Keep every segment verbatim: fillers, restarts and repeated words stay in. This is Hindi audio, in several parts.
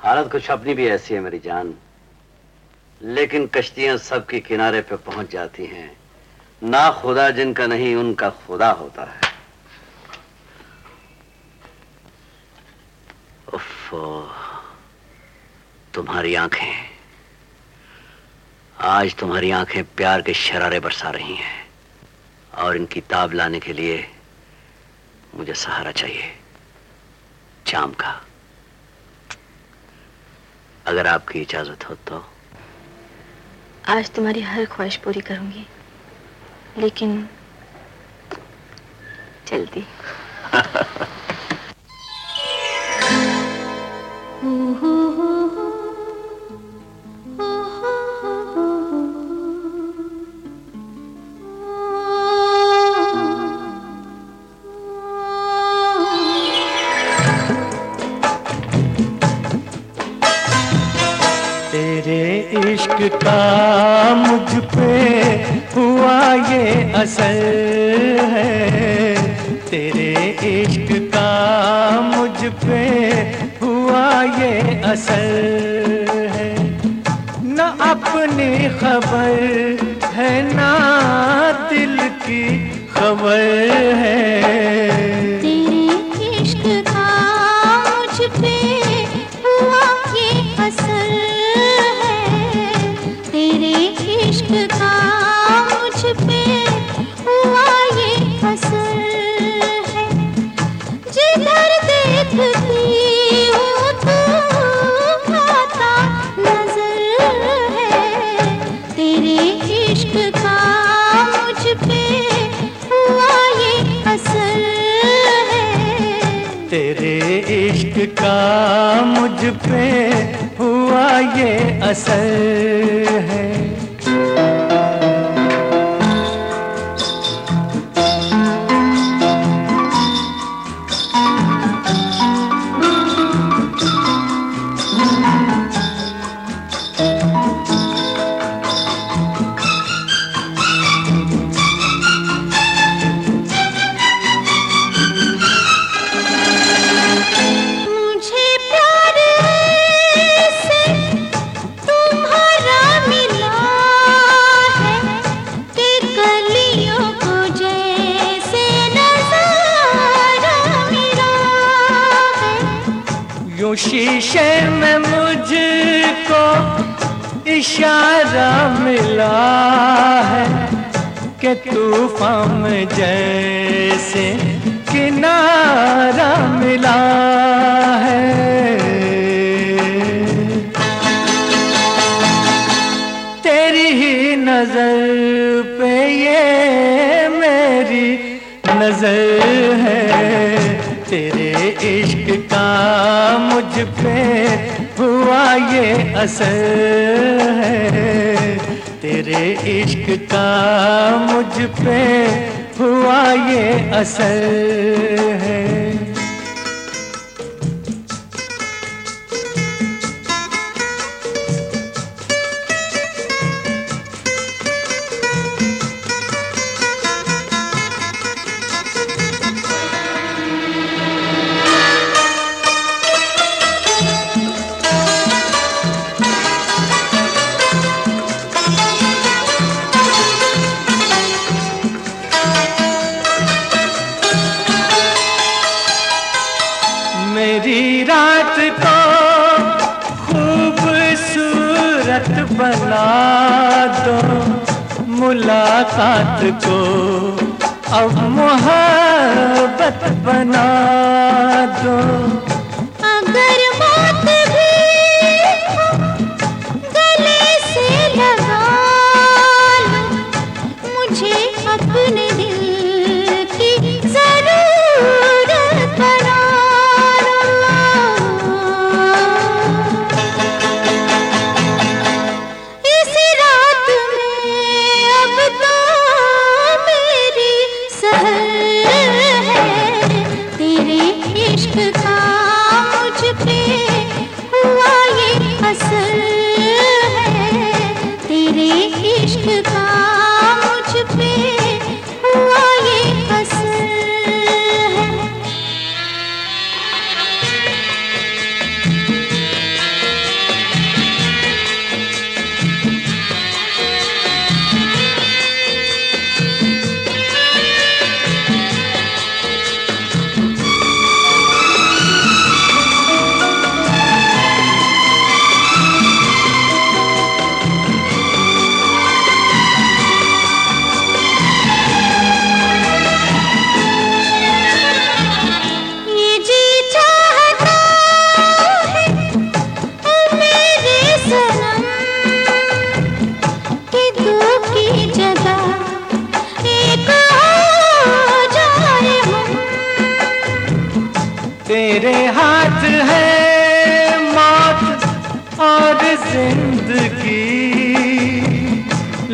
हालत कुछ अपनी भी ऐसी है मेरी जान, लेकिन कश्तियां सबके किनारे पे पहुंच जाती हैं। ना खुदा जिनका नहीं उनका खुदा होता है। उफ, तुम्हारी आंखें, आज तुम्हारी आंखें प्यार के शरारे बरसा रही हैं और इनकी ताब लाने के लिए मुझे सहारा चाहिए, चाम का। अगर आपकी इजाजत हो तो आज तुम्हारी हर ख्वाहिश पूरी करूंगी, लेकिन जल्दी। तेरे इश्क का मुझ पे हुआ ये असर है, तेरे इश्क का मुझ पे हुआ ये असर है। न अपनी खबर है ना दिल की खबर है। तेरे इश्क का मुझ पे हुआ ये असर है, तेरे इश्क का मुझ पे हुआ ये असर है। जिधर देखती हूँ तू आता नजर है, तेरे इश्क का मुझ पे हुआ ये असर है। तेरे इश्क का मुझ पे हुआ ये असर है। शीशे में मुझको इशारा मिला है कि तूफान में जैसे किनारा मिला है। तेरी ही नजर पे ये मेरी नजर है, तेरे इश्क का मुझ पे हुआ ये असर है। तेरे इश्क का मुझ पे हुआ ये असर है। मेरी रात को खूबसूरत बना दो, मुलाकात को अब मोहब्बत बना दो। अगर मौत भी गले से लगा लो, मुझे अपने दिल की जरूरत बना। तेरे इश्क का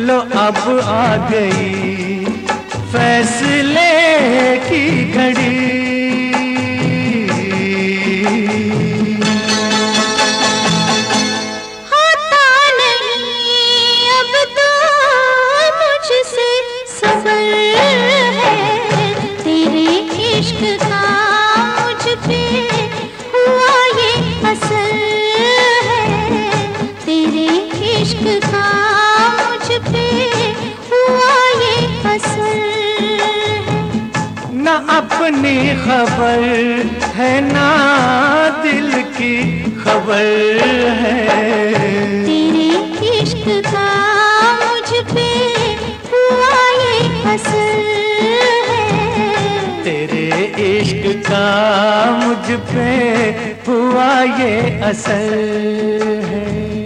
लो अब आ गई फैसले की घड़ी। होता नहीं अब तो मुझसे सबर है, तेरे इश्क का मुझ पे हुआ ये असर है, तेरे इश्क का मुझ पे हुआ ये असर है। ना अपनी खबर है ना दिल की खबर है, तेरे इश्क का मुझ पे हुआ ये असर है, तेरे इश्क का मुझ पे हुआ ये असर है।